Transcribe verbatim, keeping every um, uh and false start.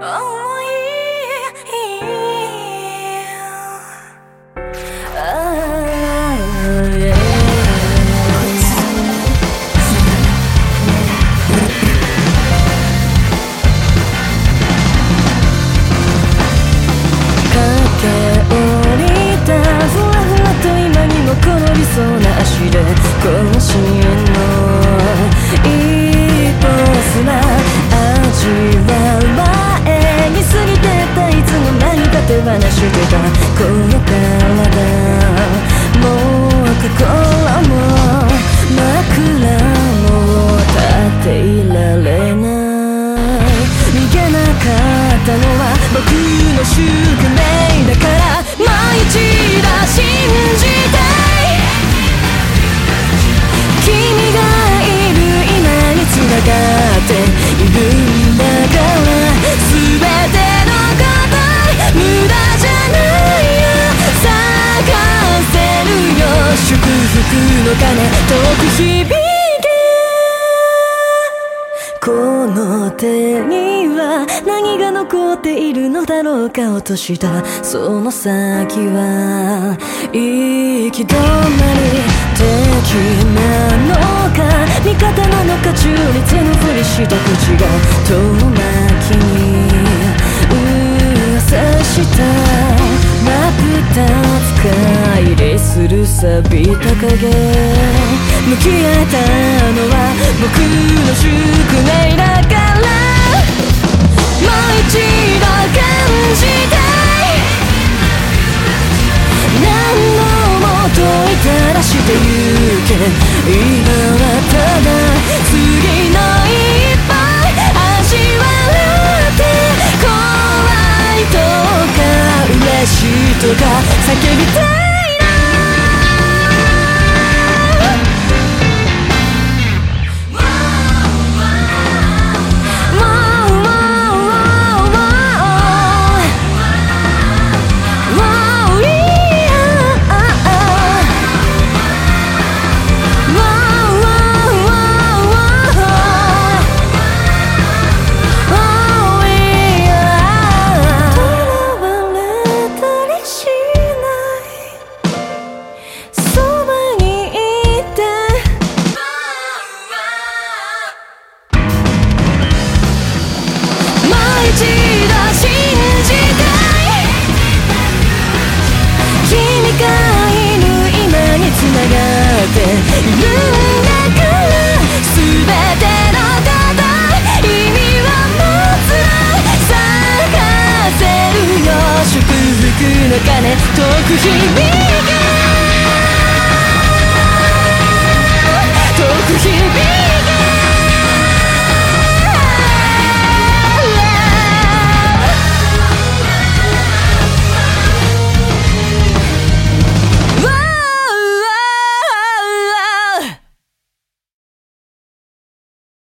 そうな足で更新の一歩すら味わう前に過ぎてたいつの間にか手放してたこの体もう心も枕も立っていられない逃げなかったのは僕の宿命だからもう一度信じて繋がっているんだから全てのこと無駄じゃないよ咲かせるよ祝福の鐘遠く響けこの手には何が残っているのだろうか落としたその先は行き止まり敵なのか味方なのか中立のふりした口が遠巻きに噂した真っ二つ乖離する錆びた影向き合えたのは僕の宿命だからもう一度感じたい何度も問いただしてゆけ今はただ次の一歩味わって怖いとか嬉しいとか叫びたいの鐘遠く響け遠く響け